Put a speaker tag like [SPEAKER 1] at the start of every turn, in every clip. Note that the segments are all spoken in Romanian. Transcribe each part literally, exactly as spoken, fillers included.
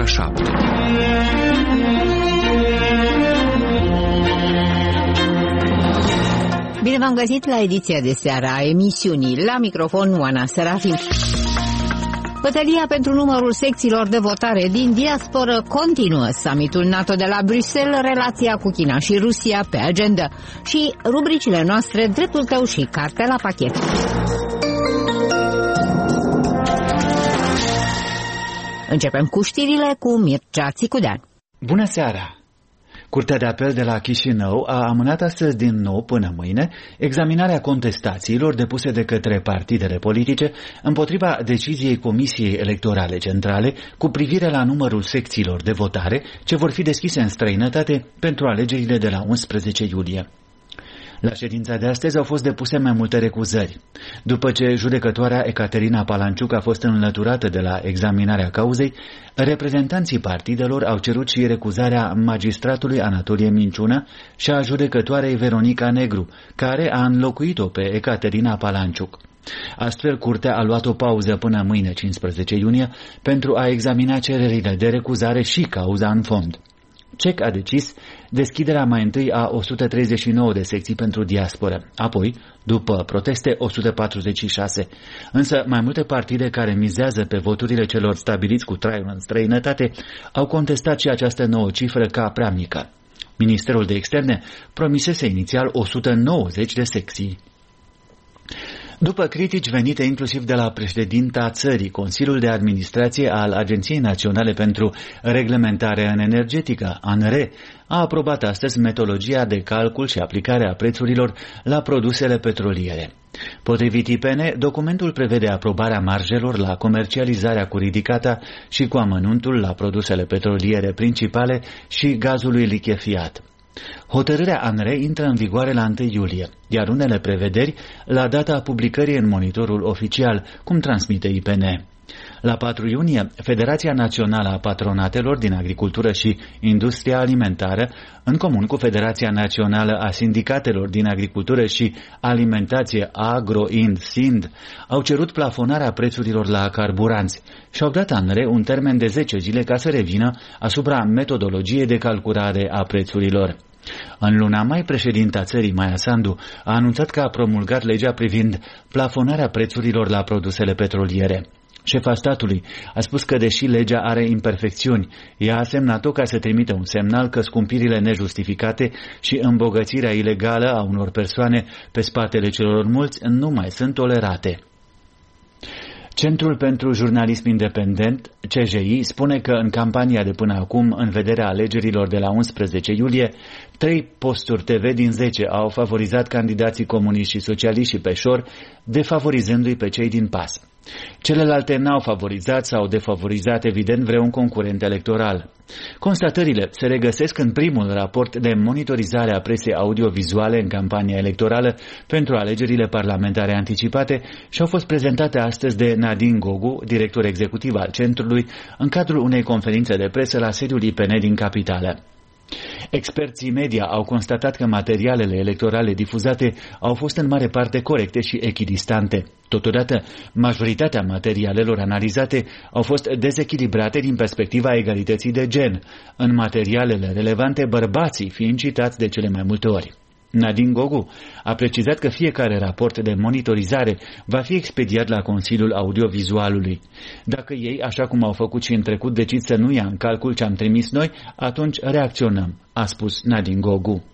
[SPEAKER 1] ora șapte.
[SPEAKER 2] Bine v-am găsit la ediția de seară a emisiunii. La microfon, Oana Serafim. Bătălia pentru numărul secțiilor de votare din diasporă continuă. Summitul NATO de la Bruxelles, relația cu China și Rusia pe agenda și rubricile noastre Dreptul tău și Cartea la pachet. Începem cu știrile cu Mircea Țicudean.
[SPEAKER 3] Bună seara! Curtea de apel de la Chișinău a amânat astăzi din nou până mâine examinarea contestațiilor depuse de către partidele politice împotriva deciziei Comisiei Electorale Centrale cu privire la numărul secțiilor de votare ce vor fi deschise în străinătate pentru alegerile de la unsprezece iulie. La ședința de astăzi au fost depuse mai multe recuzări. După ce judecătoarea Ecaterina Palanciuc a fost înlăturată de la examinarea cauzei, reprezentanții partidelor au cerut și recuzarea magistratului Anatolie Minciună și a judecătoarei Veronica Negru, care a înlocuit-o pe Ecaterina Palanciuc. Astfel, curtea a luat o pauză până mâine, cincisprezece iunie, pentru a examina cererile de recuzare și cauza în fond. C E C a decis deschiderea mai întâi a o sută treizeci și nouă de secții pentru diasporă, apoi, după proteste, o sută patruzeci și șase. Însă mai multe partide care mizează pe voturile celor stabiliți cu traiul în străinătate au contestat și această nouă cifră ca prea mică. Ministerul de Externe promisese inițial o sută nouăzeci de secții. După critici venite inclusiv de la președinta țării, Consiliul de Administrație al Agenției Naționale pentru Reglementare în Energetică, ANRE, a aprobat astăzi metodologia de calcul și aplicare a prețurilor la produsele petroliere. Potrivit I P N, documentul prevede aprobarea marjelor la comercializarea cu ridicata și cu amănuntul la produsele petroliere principale și gazului lichefiat. Hotărârea ANRE intră în vigoare la întâi iulie, iar unele prevederi la data publicării în monitorul oficial, cum transmite I P N. La patru iunie, Federația Națională a Patronatelor din Agricultură și Industria Alimentară, în comun cu Federația Națională a Sindicatelor din Agricultură și Alimentație Agro-Ind-Sind, au cerut plafonarea prețurilor la carburanți și au dat ANRE un termen de zece zile ca să revină asupra metodologiei de calculare a prețurilor. În luna mai, președinta țării, Maia Sandu, a anunțat că a promulgat legea privind plafonarea prețurilor la produsele petroliere. Șefa statului a spus că, deși legea are imperfecțiuni, ea a semnat-o ca să trimită un semnal că scumpirile nejustificate și îmbogățirea ilegală a unor persoane pe spatele celor mulți nu mai sunt tolerate. Centrul pentru Jurnalism Independent, C J I, spune că în campania de până acum, în vederea alegerilor de la unsprezece iulie, trei posturi T V din zece au favorizat candidații comuniști și socialiști și peșori, defavorizându-i pe cei din P A S. Celelalte n-au favorizat sau defavorizat evident vreun concurent electoral. Constatările se regăsesc în primul raport de monitorizare a presei audiovizuale în campania electorală pentru alegerile parlamentare anticipate și au fost prezentate astăzi de Nadine Gogu, director executiv al centrului, în cadrul unei conferințe de presă la sediul I P N din capitală. Experții media au constatat că materialele electorale difuzate au fost în mare parte corecte și echidistante. Totodată, majoritatea materialelor analizate au fost dezechilibrate din perspectiva egalității de gen, în materialele relevante bărbații fiind citați de cele mai multe ori. Nadine Gogu a precizat că fiecare raport de monitorizare va fi expediat la Consiliul Audiovizualului. Dacă ei, așa cum au făcut și în trecut, decid să nu ia în calcul ce am trimis noi, atunci reacționăm, a spus Nadine Gogu.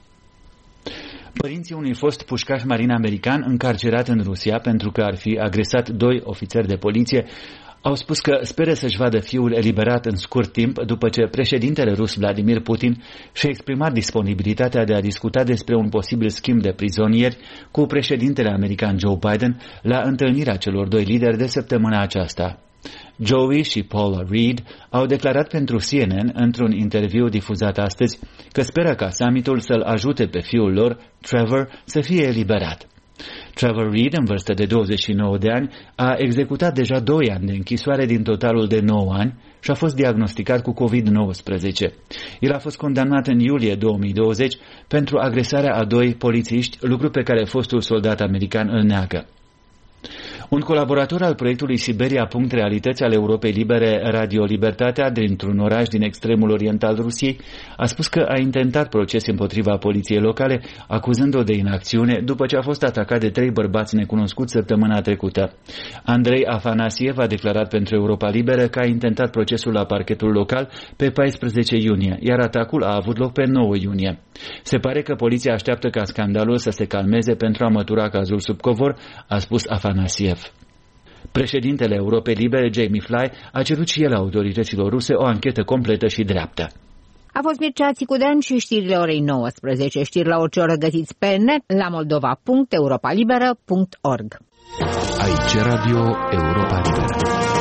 [SPEAKER 3] Părinții unui fost pușcaș marin american încarcerat în Rusia pentru că ar fi agresat doi ofițeri de poliție au spus că speră să-și vadă fiul eliberat în scurt timp după ce președintele rus Vladimir Putin și-a exprimat disponibilitatea de a discuta despre un posibil schimb de prizonieri cu președintele american Joe Biden la întâlnirea celor doi lideri de săptămâna aceasta. Joey și Paula Reed au declarat pentru C N N într-un interviu difuzat astăzi că speră ca summitul să-l ajute pe fiul lor, Trevor, să fie eliberat. Trevor Reed, în vârstă de douăzeci și nouă de ani, a executat deja doi ani de închisoare din totalul de nouă ani și a fost diagnosticat cu covid nouăsprezece. El a fost condamnat în iulie două mii douăzeci pentru agresarea a doi polițiști, lucru pe care fostul soldat american îl neagă. Un colaborator al proiectului Siberia. Realități ale Europei Libere, Radio Libertatea, dintr-un oraș din extremul orient al Rusiei, a spus că a intentat proces împotriva poliției locale, acuzând-o de inacțiune după ce a fost atacat de trei bărbați necunoscuți săptămâna trecută. Andrei Afanasiev a declarat pentru Europa Liberă că a intentat procesul la parchetul local pe paisprezece iunie, iar atacul a avut loc pe nouă iunie. Se pare că poliția așteaptă ca scandalul să se calmeze pentru a mătura cazul sub covor, a spus Afanasiev. Președintele Europei Libere, Jamie Fly, a cerut și el autorităților ruse o anchetă completă și dreaptă.
[SPEAKER 2] A fost Mircea Țicudean și știrile orei nouăsprezece. Știri la orice oră găsiți pe net la moldova punct europa liberă punct org.
[SPEAKER 1] Aici Radio Europa Liberă.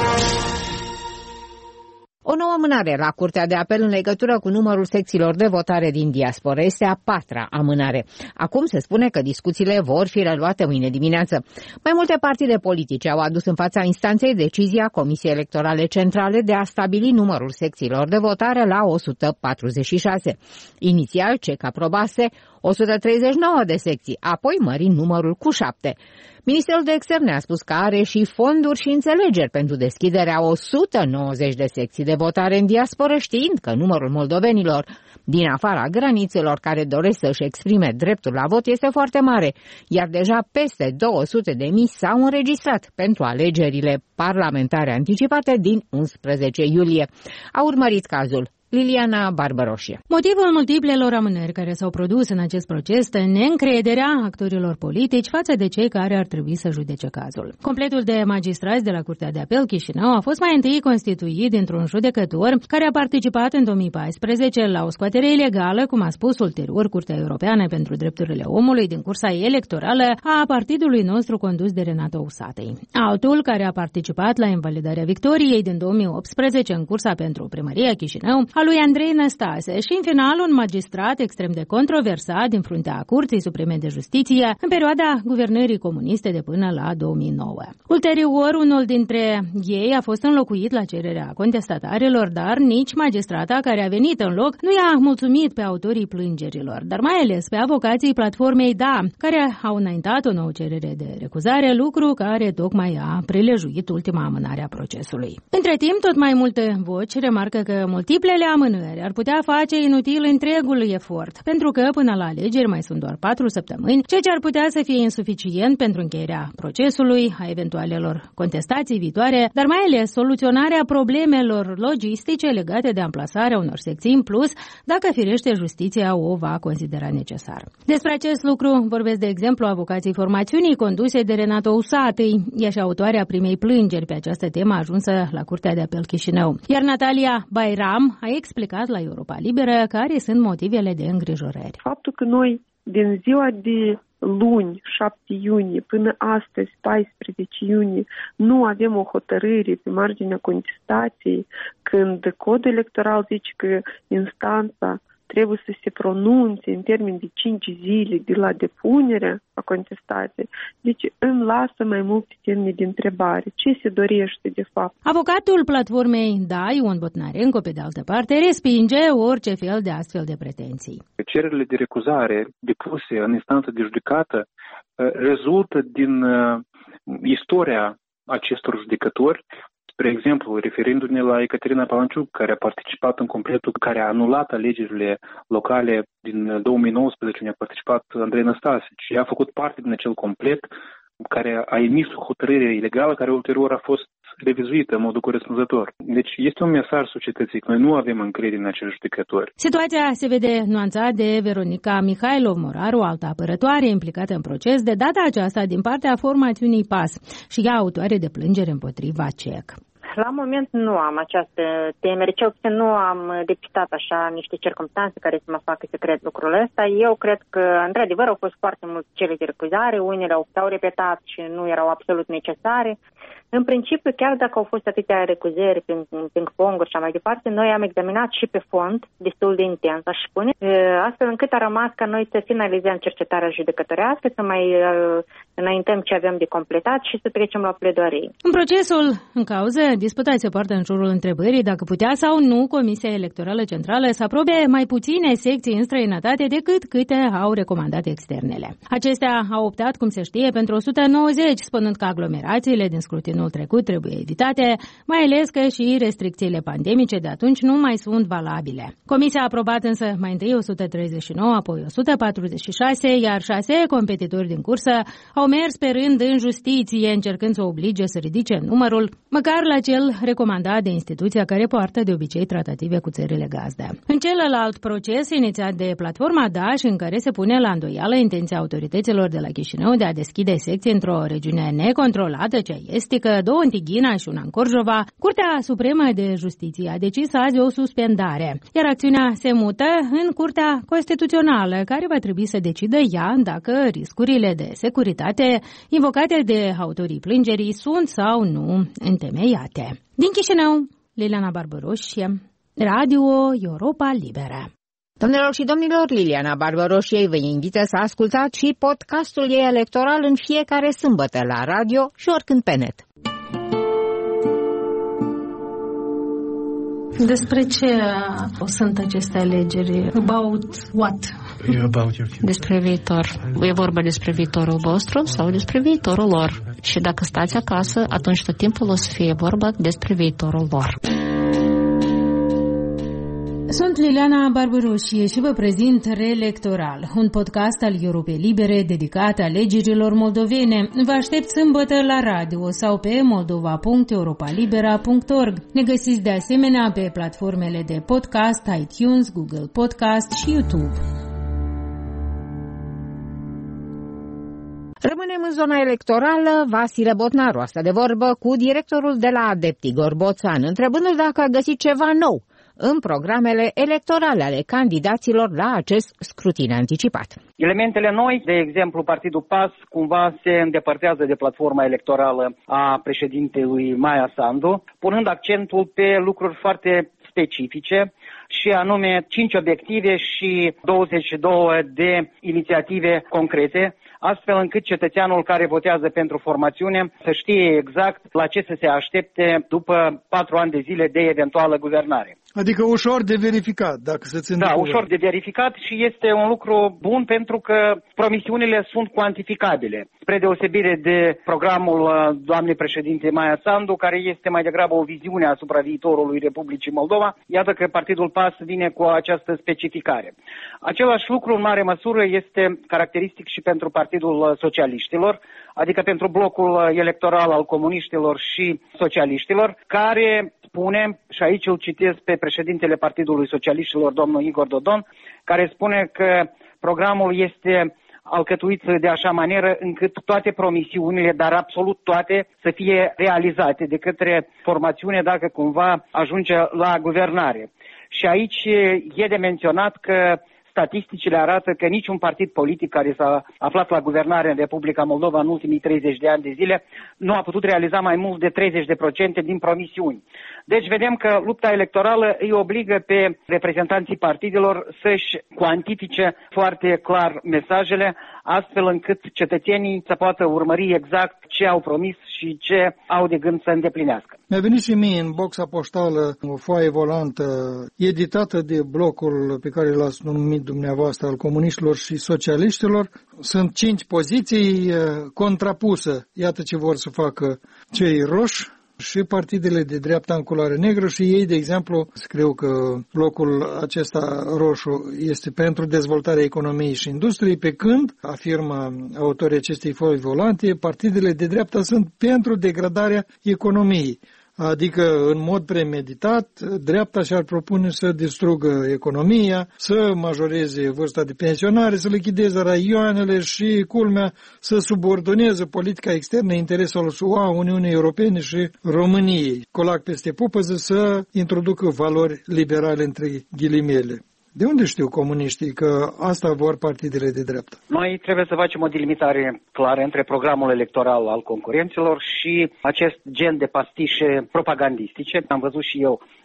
[SPEAKER 2] O nouă amânare la Curtea de Apel în legătură cu numărul secțiilor de votare din diasporă. Este a patra amânare. Acum se spune că discuțiile vor fi reluate mâine dimineață. Mai multe partide politice au adus în fața instanței decizia Comisiei Electorale Centrale de a stabili numărul secțiilor de votare la o sută patruzeci și șase. Inițial, C E C aprobase o sută treizeci și nouă de secții, apoi mărind numărul cu șapte. Ministerul de Externe a spus că are și fonduri și înțelegeri pentru deschiderea o sută nouăzeci de secții de votare în diasporă, știind că numărul moldovenilor din afara granițelor care doresc să-și exprime dreptul la vot este foarte mare, iar deja peste două sute de mii s-au înregistrat pentru alegerile parlamentare anticipate din unsprezece iulie. A urmărit cazul Liliana Barbaroșie.
[SPEAKER 4] Motivul multiplelor amânări care s-au produs în acest proces este neîncrederea actorilor politici față de cei care ar trebui să judece cazul. Completul de magistrați de la Curtea de Apel Chișinău a fost mai întâi constituit dintr-un judecător care a participat în două mii paisprezece la o scoatere ilegală, cum a spus ulterior Curtea Europeană pentru Drepturile Omului din cursa electorală a partidului nostru condus de Renato Usatăi. Altul, care a participat la invalidarea victoriei din două mii optsprezece în cursa pentru primăria Chișinău, a lui Andrei Năstase și, în final, un magistrat extrem de controversat din fruntea Curții Supreme de Justiție în perioada guvernării comuniste de până la două mii nouă. Ulterior, unul dintre ei a fost înlocuit la cererea contestatarilor, dar nici magistrata care a venit în loc nu i-a mulțumit pe autorii plângerilor, dar mai ales pe avocații platformei D A, care au înaintat o nouă cerere de recuzare, lucru care tocmai a prelejuit ultima amânare a procesului. Între timp, tot mai multe voci remarcă că multiplele amânări ar putea face inutil întregul efort, pentru că până la alegeri mai sunt doar patru săptămâni, ceea ce ar putea să fie insuficient pentru încheierea procesului, a eventualelor contestații viitoare, dar mai ales soluționarea problemelor logistice legate de amplasarea unor secții în plus, dacă firește justiția o va considera necesar. Despre acest lucru vorbesc, de exemplu, avocații formațiunii conduse de Renato Usatăi, ea și autoarea primei plângeri pe această temă ajunsă la Curtea de Apel Chișinău. Iar Natalia Bayram a explicat la Europa Liberă care sunt motivele de îngrijorări.
[SPEAKER 5] Faptul că noi din ziua de luni, șapte iunie, până astăzi, paisprezece iunie, nu avem o hotărâre pe marginea contestației, când codul electoral zice că instanța trebuie să se pronunțe în termen de cinci zile de la depunerea a contestației. Deci îmi lasă mai multe semne de întrebare. Ce se dorește de fapt?
[SPEAKER 4] Avocatul platformei D A, Ion Botnarenko, pe de altă parte, respinge orice fel de astfel de pretenții.
[SPEAKER 6] Cererile de recuzare depuse în instanță de judecată rezultă din istoria acestor judecători. Spre exemplu, referindu-ne la Ecaterina Palanciuc, care a participat în completul, care a anulat alegerile locale din două mii nouăsprezece, unde a participat Andrei Năstase. Și ea a făcut parte din acel complet care a emis o hotărâre ilegală, care ulterior a fost revizuită în modul corespunzător. Deci este un mesaj societății că noi nu avem încredere în acești judecători.
[SPEAKER 4] Situația se vede nuanțat de Veronica Mihailov Moraru, altă apărătoare implicată în proces, de data aceasta din partea formațiunii P A S și ea autoare de plângere împotriva C E C.
[SPEAKER 7] La moment nu am această temere, cel puțin nu am depistat așa niște circumstanțe care să mă facă să cred lucrul ăsta. Eu cred că, într-adevăr, au fost foarte multe cereri de recuzare, unele s-au repetat și nu erau absolut necesare. În principiu, chiar dacă au fost atâtea recuzări prin ping-pong-uri și așa mai departe, noi am examinat și pe fond, destul de intens, aș spune, astfel încât a rămas ca noi să finalizăm cercetarea judecătorească, să mai uh, înaintăm ce avem de completat și să trecem la pledoarii.
[SPEAKER 4] În procesul în cauză, disputați se poartă în jurul întrebării dacă putea sau nu Comisia Electorală Centrală să aprobe mai puține secții în străinătate decât câte au recomandat externele. Acestea au optat, cum se știe, pentru o sută nouăzeci, spunând că aglomerațiile din scrutinul trecut trebuie evitate, mai ales că și restricțiile pandemice de atunci nu mai sunt valabile. Comisia a aprobat însă mai întâi o sută treizeci și nouă, apoi o sută patruzeci și șase, iar șase competitori din cursă au mers pe rând în justiție, încercând să oblige să ridice numărul, măcar la cel recomandat de instituția care poartă de obicei tratative cu țările gazdă. În celălalt proces inițiat de platforma Daș, în care se pune la îndoială intenția autorităților de la Chișinău de a deschide secții într-o regiune necontrolată, cea estică, două în Tighina și una în Corjova, Curtea Supremă de Justiție a decis azi o suspendare, iar acțiunea se mută în Curtea Constituțională, care va trebui să decidă ea dacă riscurile de securitate invocate de autorii plângerii sunt sau nu întemeiate. Din Chișinău, Liliana Barbaroșie, Radio Europa Liberă.
[SPEAKER 2] Domnilor și domnilor, Liliana Barbaroșie vă invită să ascultați și podcastul ei electoral în fiecare sâmbătă la radio și oricând pe net.
[SPEAKER 8] Despre ce sunt aceste alegeri? About what?
[SPEAKER 9] Despre viitor. E vorba despre viitorul vostru sau despre viitorul lor. Și dacă stați acasă, atunci tot timpul o să fie vorba despre viitorul lor.
[SPEAKER 4] Sunt Liliana Barbaroșie și vă prezint Reelectoral, un podcast al Europei Libere dedicat alegerilor moldovene. Vă aștept sâmbătă la radio sau pe moldova punct europalibera punct org. Ne găsiți de asemenea pe platformele de podcast, iTunes, Google Podcast și YouTube.
[SPEAKER 2] Rămânem în zona electorală. Vasile Botnaru a stat de vorbă cu directorul de la ADEPT, Igor Boțan, întrebându-l dacă a găsit ceva nou în programele electorale ale candidaților la acest scrutin anticipat.
[SPEAKER 10] Elementele noi, de exemplu, Partidul PAS cumva se îndepărtează de platforma electorală a președintelui Maia Sandu, punând accentul pe lucruri foarte specifice, și anume cinci obiective și douăzeci și două de inițiative concrete, astfel încât cetățeanul care votează pentru formațiune să știe exact la ce să se aștepte după patru ani de zile de eventuală guvernare.
[SPEAKER 11] Adică ușor de verificat, dacă se ține.
[SPEAKER 10] Da, ușor de verificat și este un lucru bun pentru că promisiunile sunt cuantificabile, spre deosebire de programul doamnei președinte Maia Sandu, care este mai degrabă o viziune asupra viitorului Republicii Moldova. Iată că Partidul PAS vine cu această specificare. Același lucru, în mare măsură, este caracteristic și pentru Partidul Socialiștilor, adică pentru blocul electoral al comuniștilor și socialiștilor, care spune, și aici îl citesc pe președintele Partidului Socialiștilor, domnul Igor Dodon, care spune că programul este alcătuit de așa manieră încât toate promisiunile, dar absolut toate, să fie realizate de către formațiune dacă cumva ajunge la guvernare. Și aici e de menționat că statisticile arată că niciun partid politic care s-a aflat la guvernare în Republica Moldova în ultimii treizeci de ani de zile nu a putut realiza mai mult de treizeci de procente din promisiuni. Deci vedem că lupta electorală îi obligă pe reprezentanții partidelor să-și cuantifice foarte clar mesajele, astfel încât cetățenii să poată urmări exact ce au promis și ce au de gând să îndeplinească.
[SPEAKER 11] Mi-a venit și mie în boxa poștală o foaie volantă editată de blocul pe care l-ați numit dumneavoastră al comuniștilor și socialiștilor. Sunt cinci poziții contrapuse. Iată ce vor să facă cei roși și partidele de dreapta în culoare negră și ei, de exemplu, scriu că blocul acesta roșu este pentru dezvoltarea economiei și industriei, pe când, afirmă autorii acestei foi volante, partidele de dreapta sunt pentru degradarea economiei. Adică, în mod premeditat, dreapta și-ar propune să distrugă economia, să majoreze vârsta de pensionare, să lichideze raioanele și, culmea, să subordoneze politica externă intereselor S U A, Uniunii Europene și României. Colac peste pupăză să introducă valori liberale între ghilimele. De unde știu comuniștii că asta vor partidele de dreapta?
[SPEAKER 10] Noi trebuie să facem o delimitare clară între programul electoral al concurenților și acest gen de pastișe propagandistice. Am văzut și eu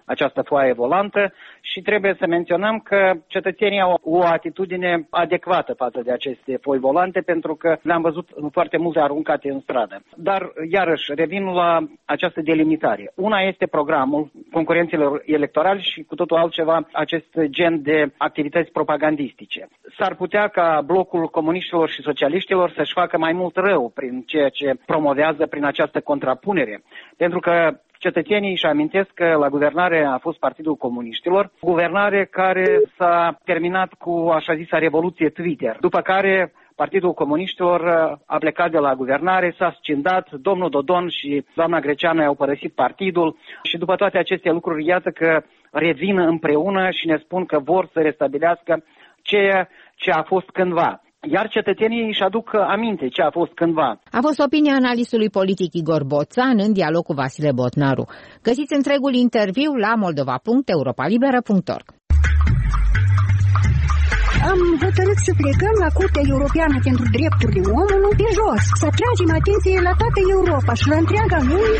[SPEAKER 10] această foaie volantă și trebuie să menționăm că cetățenii au o atitudine adecvată față de aceste foi volante, pentru că le-am văzut foarte multe aruncate în stradă. Dar, iarăși, revin la această delimitare. Una este programul concurenților electorali și cu totul altceva acest gen de activități propagandistice. S-ar putea ca blocul comuniștilor și socialiștilor să-și facă mai mult rău prin ceea ce promovează prin această contrapunere. Pentru că cetățenii își amintesc că la guvernare a fost Partidul Comuniștilor, guvernare care s-a terminat cu așa zisa revoluție Twitter, după care Partidul Comuniștilor a plecat de la guvernare, s-a scindat, domnul Dodon și doamna Greceanu au părăsit partidul și după toate aceste lucruri, iată că revin împreună și ne spun că vor să restabilească ceea ce a fost cândva. Iar cetățenii își aduc aminte ce a fost cândva.
[SPEAKER 2] A fost opinia analistului politic Igor Boțan în dialog cu Vasile Botnaru. Găsiți întregul interviu la moldova punct europa liberă punct org.
[SPEAKER 12] Am hotărât să plecăm la Curtea Europeană pentru Drepturile Omului pe jos, să atragem atenție la toată Europa și la întreaga lume.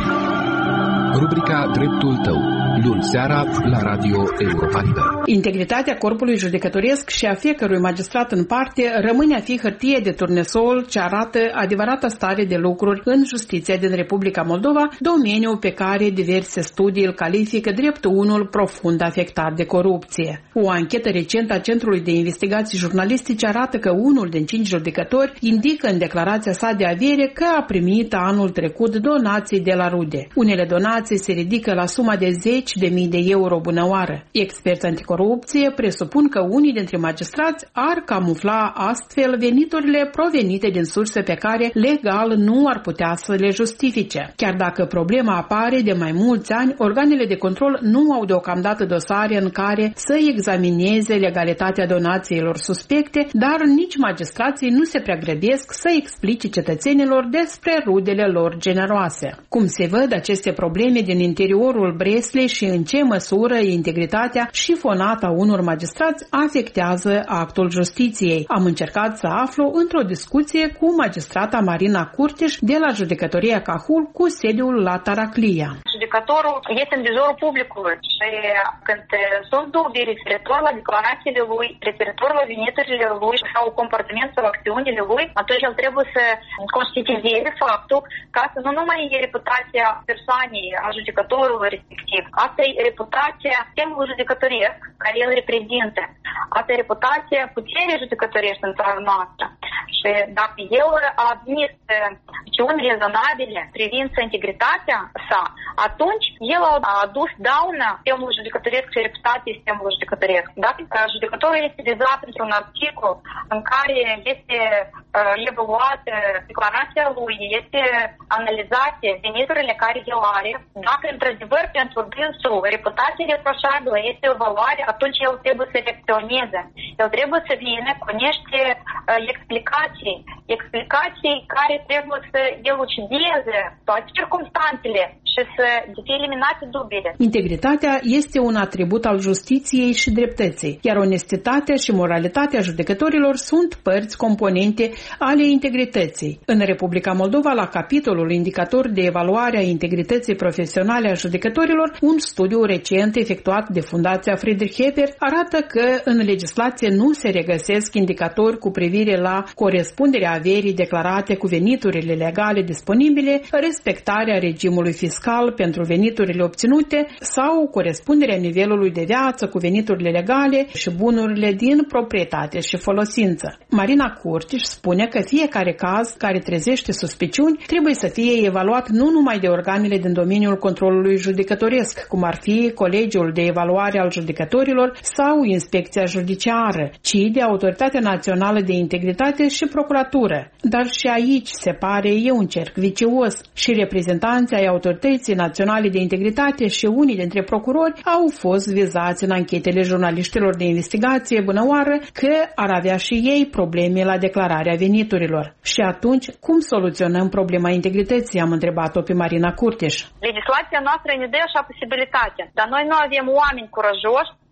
[SPEAKER 1] Rubrica Dreptul tău, luni seara la Radio Europa Liberă.
[SPEAKER 13] Integritatea corpului judecătoresc și a fiecărui magistrat în parte rămâne a fi hârtie de turnesol ce arată adevărata stare de lucruri în justiția din Republica Moldova, domeniul pe care diverse studii îl califică drept unul profund afectat de corupție. O anchetă recentă a Centrului de Investigații Jurnalistice arată că unul din cinci judecători indică în declarația sa de avere că a primit anul trecut donații de la rude. Unele donații se ridică la suma de zeci de mii de euro bunăoară. Experți anticorupție presupun că unii dintre magistrați ar camufla astfel veniturile provenite din surse pe care legal nu ar putea să le justifice. Chiar dacă problema apare de mai mulți ani, organele de control nu au deocamdată dosare în care să examineze legalitatea donațiilor suspecte, dar nici magistrații nu se prea grăbesc să explice cetățenilor despre rudele lor generoase. Cum se văd aceste probleme din interiorul Breslei și în ce măsură integritatea și fonata unor magistrați afectează actul justiției? Am încercat să aflu într-o discuție cu magistrata Marina Curtiș de la Judecătoria Cahul cu sediul la Taraclia.
[SPEAKER 14] Judecătorul este în vizorul publicului și când sunt dubii referitor la declarațiile lui, referitor la veniturile lui sau comportament sau acțiunile lui, atunci el trebuie să conștientizeze faptul ca să nu numai e reputația persoanei, a judecătorului respectiv. Asta e reputația sistemului judecătoresc care el reprezintă. Asta e reputația puterii judecătorești în țara noastră. Și dacă el a admis acțiuni rezonabile privind integritatea sa, atunci el a adus daună sistemului judecătoresc și reputației sistemului judecătoresc. Dacă judecătorul este vizat într-un articol în care este uh, evaluată declarația lui, este analizate veniturile care el are, dacă într-adevăr pentru dânsul reputația reproșabilă este o valoare, atunci el trebuie să reacționeze. El trebuie să vină cu niște uh, explicații, explicații care trebuie să elucideze toate circumstanțele și să fie eliminate dubiile.
[SPEAKER 13] Integritatea este un atribut al justiției și dreptății, iar onestitatea și moralitatea judecătorilor sunt părți componente ale integrității. În Republica Moldova, la capitolul indicator de evaluare a integrității profesionale a judecătorilor, un studiu recent efectuat de Fundația Friedrich Hebert arată că în legislație nu se regăsesc indicatori cu privire la corespunderea averii declarate cu veniturile legale disponibile, respectarea regimului fiscal pentru veniturile obținute sau corespunderea nivelului de viață cu veniturile legale și bunurile din proprietate și folosință. Marina Curtiș spune că fiecare caz care trezește suspiciuni trebuie să fie evaluat nu numai de organele din domeniul controlului judecătoresc, cum ar fi Colegiul de Evaluare al Judecătorilor sau Inspecția Judiciară, ci de Autoritatea Națională de Integritate și Procuratură. Dar și aici se pare e un cerc vicios și reprezentanții ai Autorității Naționale de Integritate și unii dintre procurori au fost vizați în anchetele jurnaliștilor de investigație bunăoară că ar avea și ei probleme la declararea veniturilor. Și atunci, cum soluționăm problema integrității? Am întrebat-o pe Marina Curtiș.
[SPEAKER 14] Legislația noastră ne dă așa posibilitatea, dar noi nu avem oameni curajoși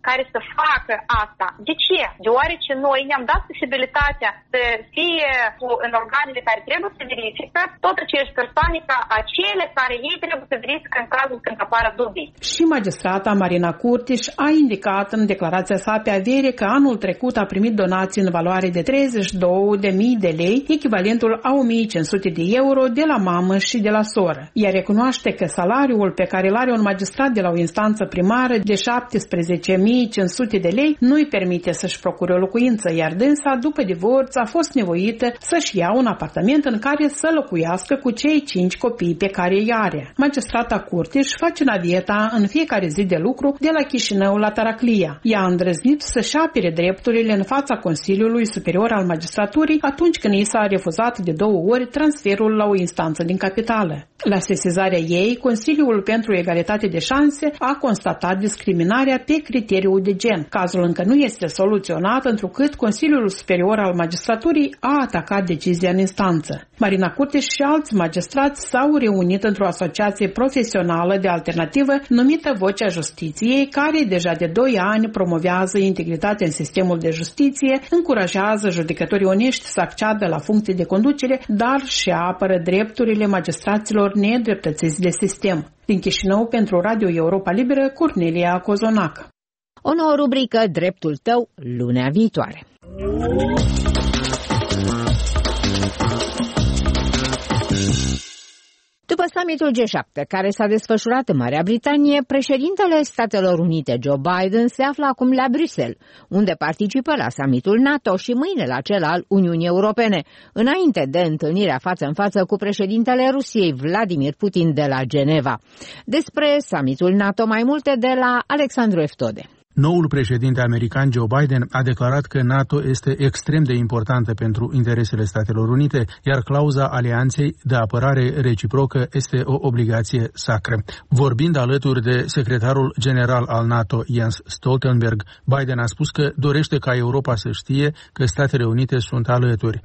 [SPEAKER 14] care să facă asta. De ce? Deoarece noi ne-am dat posibilitatea să fie în organele care trebuie să verifică tot aceeași persoane ca acele care ei trebuie să verifică în cazul când apară dubii.
[SPEAKER 13] Și magistrata Marina Curtiș a indicat în declarația sa pe avere că anul trecut a primit donații în valoare de treizeci și două de mii de lei, echivalentul a o mie cinci sute de euro de la mamă și de la soră. Ea recunoaște că salariul pe care îl are un magistrat de la o instanță primară de șaptesprezece mii cinci sute de lei nu îi permite să-și procure o locuință, iar dânsa, după divorț, a fost nevoită să-și ia un apartament în care să locuiască cu cei cinci copii pe care îi are. Magistrata Curtiș face navieta în fiecare zi de lucru de la Chișinău la Taraclia. Ea a îndrăznit să-și apere drepturile în fața Consiliului Superior al Magistraturii atunci când i s-a refuzat de două ori transferul la o instanță din capitală. La sesizarea ei, Consiliul pentru Egalitate de Șanse a constatat discriminarea pe criteriul de gen. Cazul încă nu este soluționat, întrucât Consiliul Superior al Magistraturii a atacat decizia în instanță. Marina Curtiș și alți magistrați s-au reunit într-o asociație profesională de alternativă numită Vocea Justiției, care deja de doi ani promovează integritatea în sistemul de justiție, încurajează judecătorii onești să acceadă la funcții de conducere, dar și apără drepturile magistraților nedreptățiți de sistem. Din Chișinău, pentru Radio Europa Liberă, Cornelia Cozonac.
[SPEAKER 2] O nouă rubrică, Dreptul tău, lunea viitoare. După summitul G șapte, care s-a desfășurat în Marea Britanie, președintele Statelor Unite Joe Biden se află acum la Bruxelles, unde participă la summitul NATO și mâine la cel al Uniunii Europene, înainte de întâlnirea față în față cu președintele Rusiei Vladimir Putin de la Geneva. Despre summitul NATO mai multe de la Alexandru Eftode.
[SPEAKER 15] Noul președinte american Joe Biden a declarat că NATO este extrem de importantă pentru interesele Statelor Unite, iar clauza alianței de apărare reciprocă este o obligație sacră. Vorbind alături de secretarul general al NATO, Jens Stoltenberg, Biden a spus că dorește ca Europa să știe că Statele Unite sunt alături.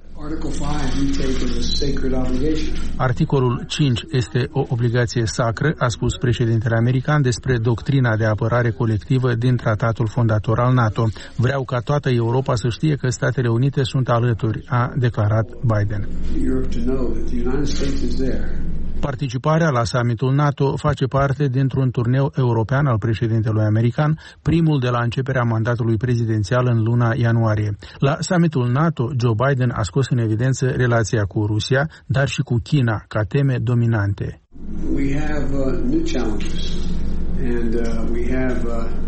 [SPEAKER 15] Articolul cinci este o obligație sacră, a spus președintele american despre doctrina de apărare colectivă din tratatul fondator al NATO. Vreau ca toată Europa să știe că Statele Unite sunt alături, a declarat Biden. Participarea la summitul NATO face parte dintr-un turneu european al președintelui american, primul de la începerea mandatului prezidențial în luna ianuarie. La summitul NATO, Joe Biden a scos în evidență relația cu Rusia, dar și cu China, ca teme dominante. We have, uh, new challenges. And, uh, we have, uh...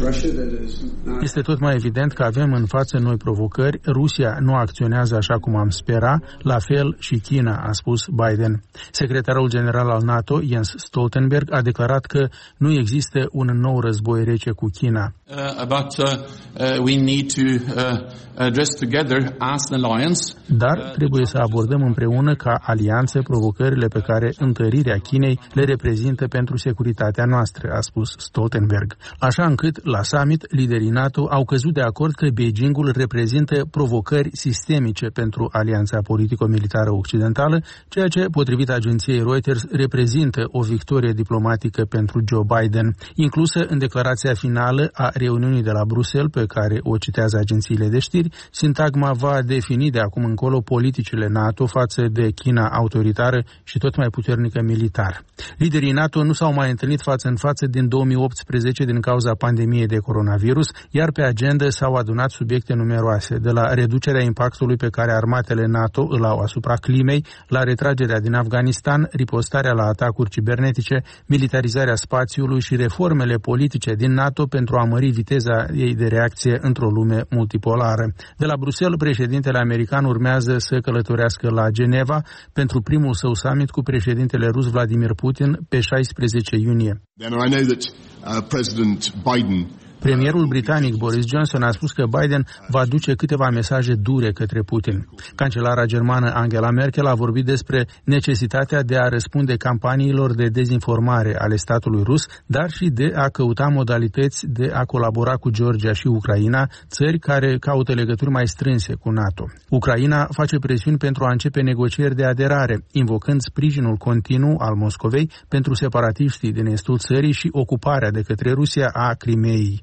[SPEAKER 15] Este tot mai evident că avem în față noi provocări. Rusia nu acționează așa cum am spera, la fel și China, a spus Biden. Secretarul general al NATO, Jens Stoltenberg, a declarat că nu există un nou război rece cu China. Uh, but, uh, uh, we need to, uh, address together as an alliance. Dar trebuie să abordăm împreună ca alianță provocările pe care întărirea Chinei le reprezintă pentru securitatea noastră, a spus Stoltenberg. Așa încât, la summit, liderii NATO au căzut de acord că Beijingul reprezintă provocări sistemice pentru alianța politico-militară occidentală, ceea ce, potrivit agenției Reuters, reprezintă o victorie diplomatică pentru Joe Biden. Inclusă în declarația finală a reuniunii de la Bruxelles, pe care o citează agențiile de știri, sintagma va defini de acum încolo politicile NATO față de China autoritară și tot mai puternică militar. Liderii NATO nu s-au mai întâlnit față în față din două mii optsprezece din cauza pandemiei de coronavirus, iar pe agenda s-au adunat subiecte numeroase, de la reducerea impactului pe care armatele NATO îl au asupra climei, la retragerea din Afganistan, ripostarea la atacuri cibernetice, militarizarea spațiului și reformele politice din NATO pentru a mări viteza ei de reacție într-o lume multipolară. De la Bruxelles, președintele american urmează să călătorească la Geneva pentru primul său summit cu președintele rus Vladimir Putin pe șaisprezece iunie. Then I know that uh, President Biden Premierul britanic Boris Johnson a spus că Biden va duce câteva mesaje dure către Putin. Cancelara germană Angela Merkel a vorbit despre necesitatea de a răspunde campaniilor de dezinformare ale statului rus, dar și de a căuta modalități de a colabora cu Georgia și Ucraina, țări care caută legături mai strânse cu NATO. Ucraina face presiuni pentru a începe negocieri de aderare, invocând sprijinul continuu al Moscovei pentru separatiștii din estul țării și ocuparea de către Rusia a Crimeei.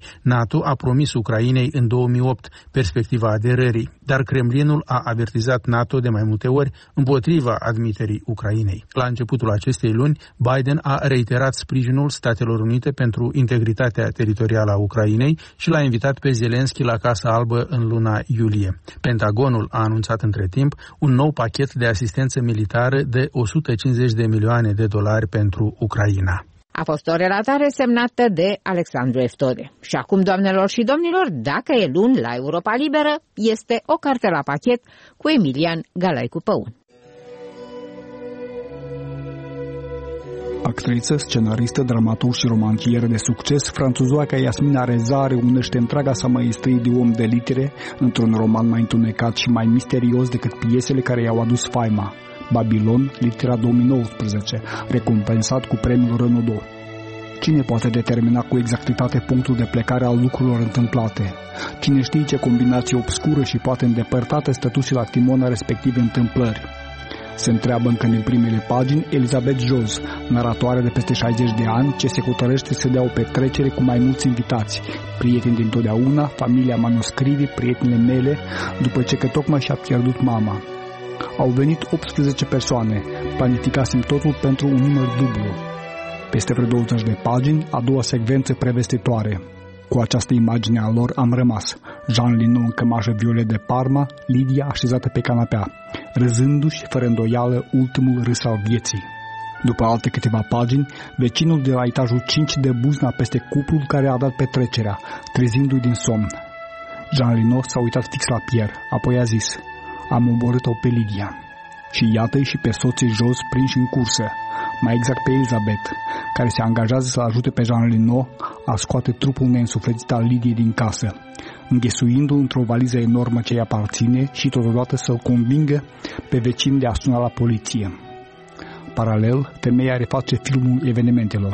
[SPEAKER 15] NATO a promis Ucrainei în două mii opt perspectiva aderării, dar Kremlinul a avertizat NATO de mai multe ori împotriva admiterii Ucrainei. La începutul acestei luni, Biden a reiterat sprijinul Statelor Unite pentru integritatea teritorială a Ucrainei și l-a invitat pe Zelensky la Casa Albă în luna iulie. Pentagonul a anunțat între timp un nou pachet de asistență militară de o sută cincizeci de milioane de dolari pentru Ucraina.
[SPEAKER 2] A fost o relatare semnată de Alexandru Eftode. Și acum, doamnelor și domnilor, dacă e luni la Europa Liberă, este o carte la pachet cu Emilian Galaicu Păun.
[SPEAKER 16] Actriță, scenaristă, dramaturg și romancieră de succes, franțuzoaca Yasmina Reza reunește întreaga sa măestrie de om de litere într-un roman mai întunecat și mai misterios decât piesele care i-au adus faima. Babilon, litera două mii nouăsprezece, recompensat cu premiul Renaudot. Cine poate determina cu exactitate punctul de plecare al lucrurilor întâmplate? Cine știe ce combinație obscură și poate îndepărtată stătuse la timona respective întâmplări? Se întreabă încă din primele pagini Elizabeth Jones, naratoare de peste șaizeci de ani, ce se hotărăște să dea o petrecere cu mai mulți invitați, prieteni dintotdeauna, familia manuscrivi, prietenile mele, după ce că tocmai și-a pierdut mama. Au venit optsprezece persoane, planificasem totul pentru un număr dublu. Peste vreo douăzeci de pagini, a doua secvență prevestitoare. Cu această imagine a lor am rămas. Jean Lino în cămașă violet de Parma, Lidia așezată pe canapea, râzându-și fără îndoială ultimul râs al vieții. După alte câteva pagini, vecinul de la etajul cinci de buzna peste cuplul care a dat petrecerea, trezindu-i din somn. Jean Lino s-a uitat fix la Pierre, apoi a zis: am omorât-o pe Lidia. Și iată-i și pe soții jos prinși în cursă, mai exact pe Elizabeth, care se angajează să-l ajute pe Jean Lino a scoate trupul neînsuflețit al Lidiei din casă, înghesuindu-l într-o valiză enormă ce îi aparține și totodată să-l convingă pe vecin de a suna la poliție. Paralel, femeia reface filmul evenimentelor.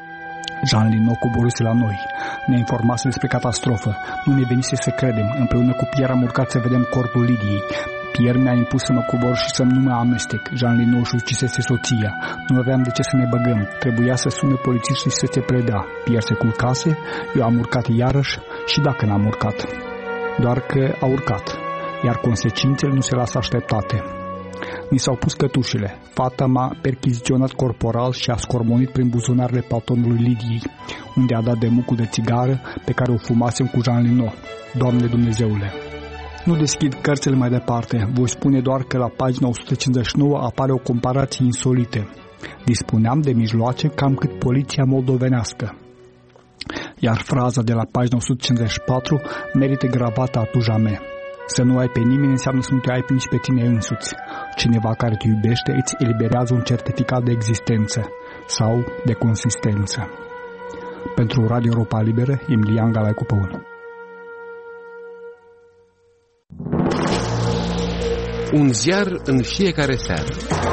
[SPEAKER 16] Jean Lino coborâse la noi, ne informase despre catastrofă, nu ne venise să credem, împreună cu Pierre am urcat să vedem corpul Lidiei. Pierre mi-a impus să mă cobor și să nu mă amestec. Jean Lino își ucisese soția. Nu aveam de ce să ne băgăm. Trebuia să sune polițiștii și să se predea. Pierre se culcase, eu am urcat iarăși și dacă n-am urcat. Doar că a urcat, iar consecințele nu se lasă așteptate. Ni s-au pus cătușele. Fata m-a perchiziționat corporal și a scormonit prin buzunarele paltonului Lidiei, unde a dat de mucul de țigară pe care o fumasem cu Jean Lino. Doamne Dumnezeule! Nu deschid cărțile mai departe, voi spune doar că la pagina o sută cincizeci și nouă apare o comparație insolită. Dispuneam de mijloace cam cât poliția moldovenească. Iar fraza de la pagina o sută cincizeci și patru merită gravată a tu jamais. Să nu ai pe nimeni înseamnă să nu te ai nici pe tine însuți. Cineva care te iubește îți eliberează un certificat de existență sau de consistență. Pentru Radio Europa Liberă, Emilian Galaicu Păun.
[SPEAKER 1] Un ziar în fiecare seară.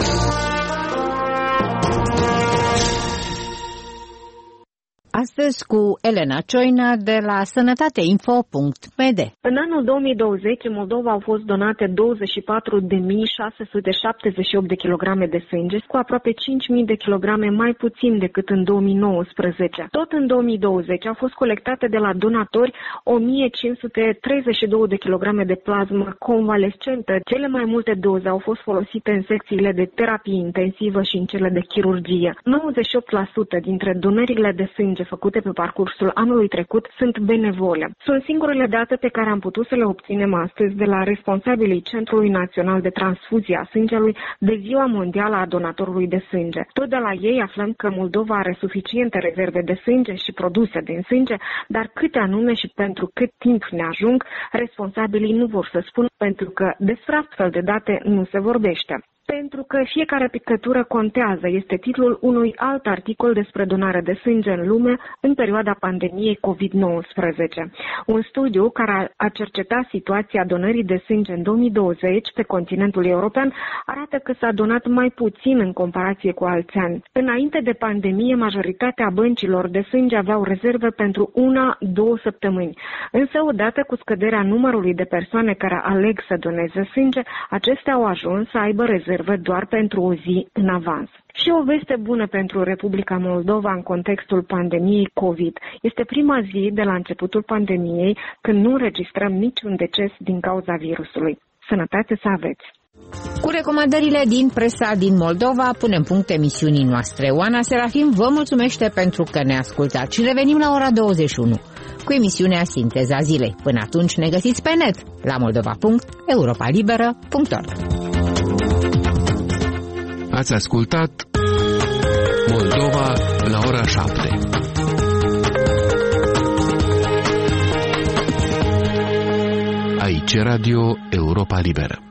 [SPEAKER 2] Astăzi cu Elena Cioina de la sănătateinfo punct m d.
[SPEAKER 17] În anul două mii douăzeci, în Moldova au fost donate douăzeci și patru de mii șase sute șaptezeci și opt de kilograme de sânge, cu aproape cinci mii de kilograme mai puțin decât în două mii nouăsprezece. Tot în două mii douăzeci au fost colectate de la donatori o mie cinci sute treizeci și doi de kilograme de plasmă convalescentă. Cele mai multe doze au fost folosite în secțiile de terapie intensivă și în cele de chirurgie. nouăzeci și opt la sută dintre donările de sânge făcute pe parcursul anului trecut sunt benevole. Sunt singurele date pe care am putut să le obținem astăzi de la responsabilii Centrului Național de Transfuzie a Sângelui de Ziua Mondială a Donatorului de Sânge. Tot de la ei aflăm că Moldova are suficiente rezerve de sânge și produse din sânge, dar câte anume și pentru cât timp ne ajung, responsabilii nu vor să spună, pentru că despre astfel de date nu se vorbește. Pentru că fiecare picătură contează, este titlul unui alt articol despre donare de sânge în lume în perioada pandemiei covid nouăsprezece. Un studiu care a cercetat situația donării de sânge în două mii douăzeci pe continentul european arată că s-a donat mai puțin în comparație cu alți ani. Înainte de pandemie, majoritatea băncilor de sânge aveau rezerve pentru una, două săptămâni. Însă, odată cu scăderea numărului de persoane care aleg să doneze sânge, acestea au ajuns să aibă rezerve rezervă doar pentru o zi în avans. Și o veste bună pentru Republica Moldova în contextul pandemiei COVID. Este prima zi de la începutul pandemiei când nu înregistrăm niciun deces din cauza virusului. Sănătate să aveți!
[SPEAKER 2] Cu recomandările din presa din Moldova punem punct emisiunii noastre. Oana Serafim vă mulțumește pentru că ne ascultați și revenim la ora douăzeci și unu cu emisiunea Sinteza Zilei. Până atunci ne găsiți pe net la moldova punct europa liberă punct org.
[SPEAKER 1] Ați ascultat Moldova la ora șapte. Aici Radio Europa Liberă.